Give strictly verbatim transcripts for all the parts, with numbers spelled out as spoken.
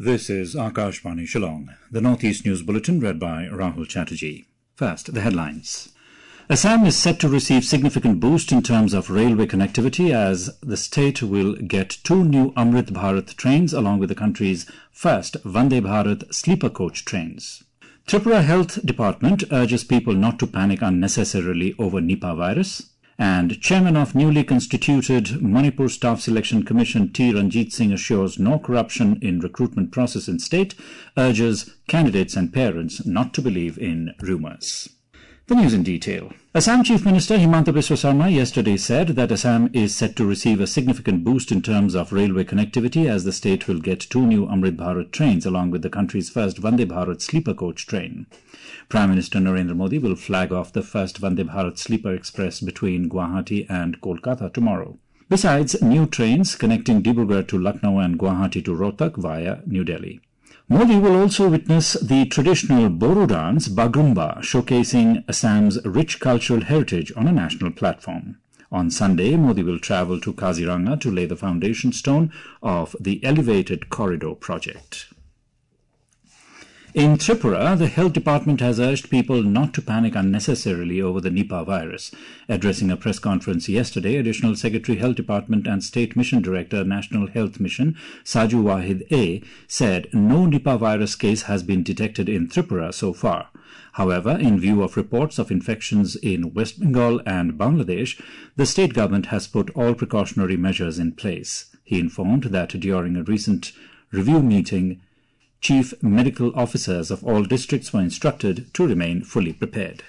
This is Akashvani Shillong, the Northeast News Bulletin read by Rahul Chatterjee. First, the headlines. Assam is set to receive significant boost in terms of railway connectivity as the state will get two new Amrit Bharat trains along with the country's first Vande Bharat sleeper coach trains. Tripura Health Department urges people not to panic unnecessarily over Nipah virus. And Chairman of newly constituted Manipur Staff Selection Commission T. Ranjit Singh assures no corruption in recruitment process in state, urges candidates and parents not to believe in rumours. The news in detail. Assam Chief Minister Himanta Biswa Sarma yesterday said that Assam is set to receive a significant boost in terms of railway connectivity as the state will get two new Amrit Bharat trains along with the country's first Vande Bharat sleeper coach train. Prime Minister Narendra Modi will flag off the first Vande Bharat sleeper express between Guwahati and Kolkata tomorrow. Besides new trains connecting Dibrugarh to Lucknow and Guwahati to Rohtak via New Delhi. Modi will also witness the traditional Bodo dance, Bagrumba, showcasing Assam's rich cultural heritage on a national platform. On Sunday, Modi will travel to Kaziranga to lay the foundation stone of the Elevated Corridor project. In Tripura, the Health Department has urged people not to panic unnecessarily over the Nipah virus. Addressing a press conference yesterday, Additional Secretary Health Department and State Mission Director, National Health Mission, Saju Wahid A, said no Nipah virus case has been detected in Tripura so far. However, in view of reports of infections in West Bengal and Bangladesh, the state government has put all precautionary measures in place. He informed that during a recent review meeting, Chief medical officers of all districts were instructed to remain fully prepared.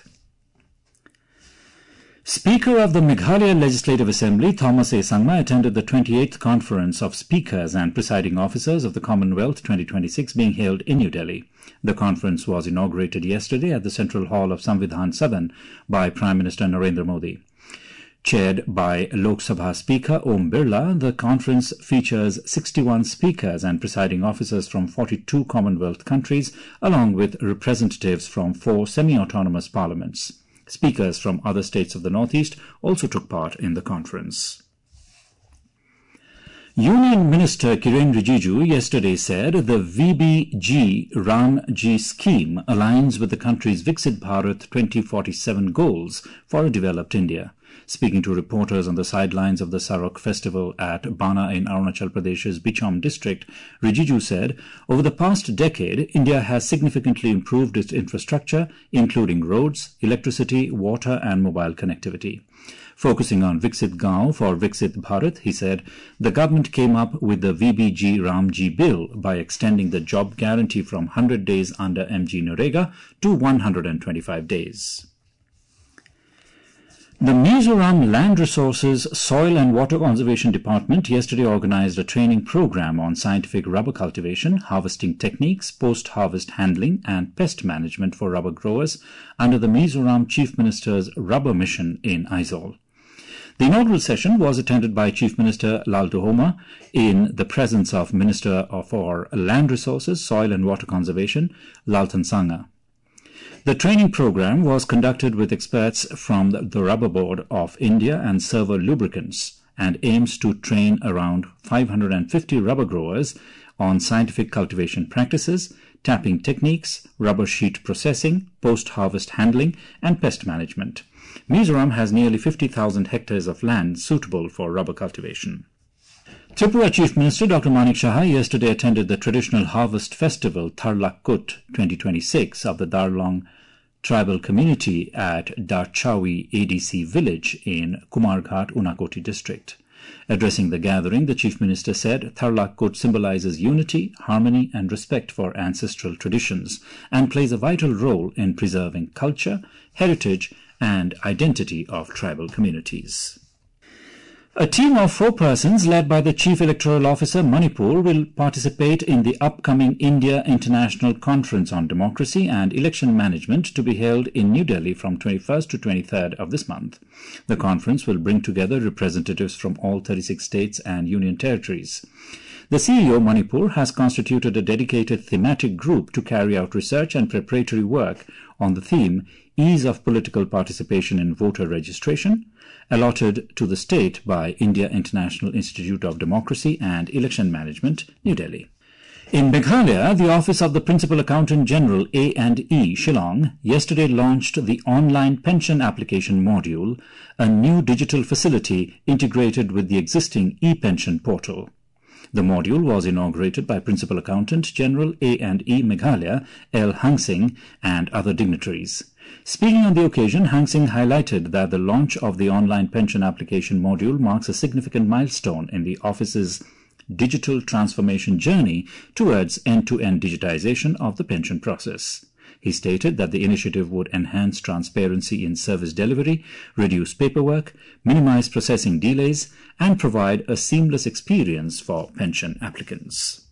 Speaker of the Meghalaya Legislative Assembly, Thomas A. Sangma, attended the twenty-eighth Conference of Speakers and Presiding Officers of the Commonwealth twenty twenty-six being held in New Delhi. The conference was inaugurated yesterday at the Central Hall of Samvidhan Sadan by Prime Minister Narendra Modi. Chaired by Lok Sabha Speaker Om Birla, the conference features sixty-one speakers and presiding officers from forty-two Commonwealth countries, along with representatives from four semi-autonomous parliaments. Speakers from other states of the Northeast also took part in the conference. Union Minister Kiren Rijiju yesterday said the V B G Ram Ji scheme aligns with the country's Viksit Bharat twenty forty-seven goals for a developed India. Speaking to reporters on the sidelines of the Sarok festival at Bana in Arunachal Pradesh's Bichom district, Rijiju said, over the past decade, India has significantly improved its infrastructure, including roads, electricity, water and mobile connectivity. Focusing on Viksit Gaon for Viksit Bharat, he said, the government came up with the V B G Ramji bill by extending the job guarantee from one hundred days under M G Narega to one hundred twenty-five days. The Mizoram Land Resources, Soil and Water Conservation Department yesterday organized a training program on scientific rubber cultivation, harvesting techniques, post-harvest handling and pest management for rubber growers under the Mizoram Chief Minister's Rubber Mission in Aizawl. The inaugural session was attended by Chief Minister Lalduhoma in the presence of Minister for Land Resources, Soil and Water Conservation, Laltan Sangha. The training program was conducted with experts from the Rubber Board of India and Servo Lubricants and aims to train around five hundred fifty rubber growers on scientific cultivation practices, tapping techniques, rubber sheet processing, post-harvest handling and pest management. Mizoram has nearly fifty thousand hectares of land suitable for rubber cultivation. Tripura Chief Minister Doctor Manik Saha yesterday attended the traditional harvest festival Tharlak Kut twenty twenty-six of the Darlong tribal community at Darchawi A D C village in Kumarghat, Unakoti district. Addressing the gathering, the Chief Minister said Tharlak Kut symbolizes unity, harmony and respect for ancestral traditions and plays a vital role in preserving culture, heritage and identity of tribal communities. A team of four persons led by the Chief Electoral Officer Manipur will participate in the upcoming India International Conference on Democracy and Election Management to be held in New Delhi from twenty-first to twenty-third of this month. The conference will bring together representatives from all thirty-six states and union territories. The C E O Manipur has constituted a dedicated thematic group to carry out research and preparatory work on the theme Ease of Political Participation in Voter Registration, allotted to the state by India International Institute of Democracy and Election Management, New Delhi. In Meghalaya, the Office of the Principal Accountant General A and E, Shillong, yesterday launched the online pension application module, a new digital facility integrated with the existing e-pension portal. The module was inaugurated by Principal Accountant General A and E Meghalaya, L. Hang Sing, and other dignitaries. Speaking on the occasion, Hang Sing highlighted that the launch of the online pension application module marks a significant milestone in the office's digital transformation journey towards end-to-end digitization of the pension process. He stated that the initiative would enhance transparency in service delivery, reduce paperwork, minimize processing delays, and provide a seamless experience for pension applicants.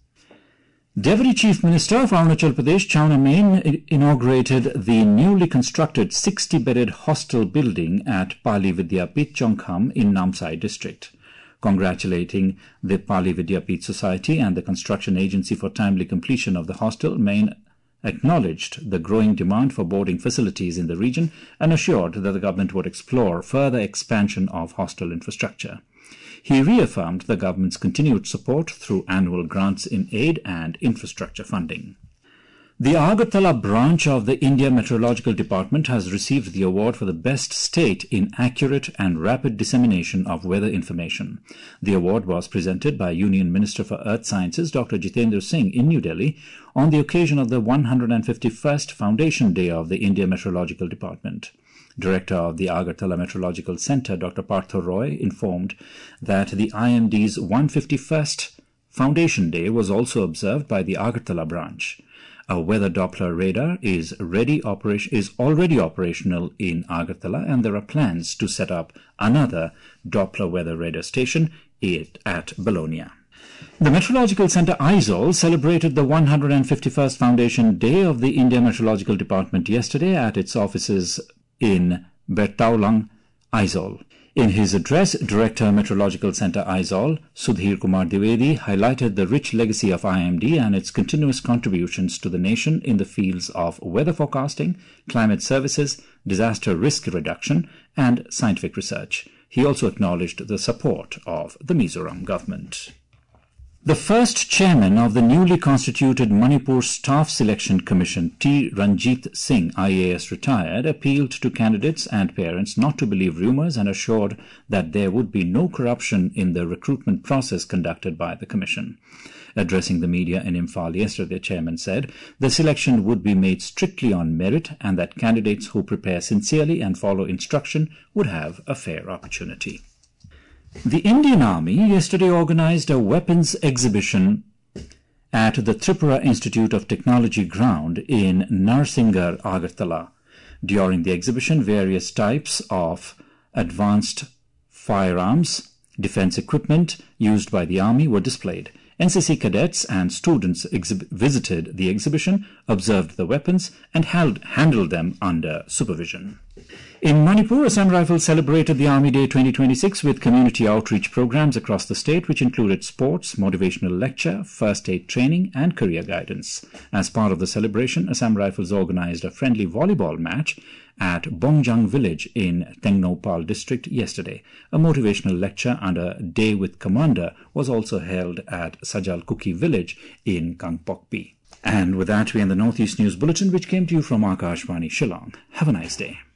Deputy Chief Minister of Arunachal Pradesh, Chawna Main, inaugurated the newly constructed sixty-bedded hostel building at Pali Vidyapith, Chongkham in Namsai district. Congratulating the Pali Vidyapith Society and the construction agency for timely completion of the hostel, Main acknowledged the growing demand for boarding facilities in the region and assured that the government would explore further expansion of hostel infrastructure. He reaffirmed the government's continued support through annual grants in aid and infrastructure funding. The Agartala branch of the India Meteorological Department has received the award for the best state in accurate and rapid dissemination of weather information. The award was presented by Union Minister for Earth Sciences Doctor Jitendra Singh in New Delhi on the occasion of the one hundred fifty-first Foundation Day of the India Meteorological Department. Director of the Agartala Meteorological Centre, Doctor Partho Roy, informed that the I M D's one hundred fifty-first Foundation Day was also observed by the Agartala branch. A weather Doppler radar is ready operation is already operational in Agartala, and there are plans to set up another Doppler weather radar station at Bologna. The Meteorological Centre Aizawl celebrated the one hundred fifty-first Foundation Day of the India Meteorological Department yesterday at its offices in Bertaulang, Aizawl. In his address, Director Meteorological Centre Aizawl, Sudhir Kumar Dwivedi, highlighted the rich legacy of I M D and its continuous contributions to the nation in the fields of weather forecasting, climate services, disaster risk reduction, and scientific research. He also acknowledged the support of the Mizoram government. The first chairman of the newly constituted Manipur Staff Selection Commission, T. Ranjit Singh, I A S retired, appealed to candidates and parents not to believe rumours and assured that there would be no corruption in the recruitment process conducted by the commission. Addressing the media in Imphal yesterday, the chairman said the selection would be made strictly on merit and that candidates who prepare sincerely and follow instruction would have a fair opportunity. The Indian Army yesterday organized a weapons exhibition at the Tripura Institute of Technology ground in Narsingar, Agartala. During the exhibition, various types of advanced firearms, defense equipment used by the Army were displayed. N C C cadets and students visited the exhibition, observed the weapons, and held, handled them under supervision. In Manipur, Assam Rifles celebrated the Army Day twenty twenty-six with community outreach programs across the state, which included sports, motivational lecture, first aid training, and career guidance. As part of the celebration, Assam Rifles organized a friendly volleyball match at Bongjang village in Tengnopal district yesterday. A motivational lecture under Day with Commander was also held at Sajal Kuki village in Kangpokpi. And with that, we end the Northeast News Bulletin, which came to you from Akashvani Shillong. Have a nice day.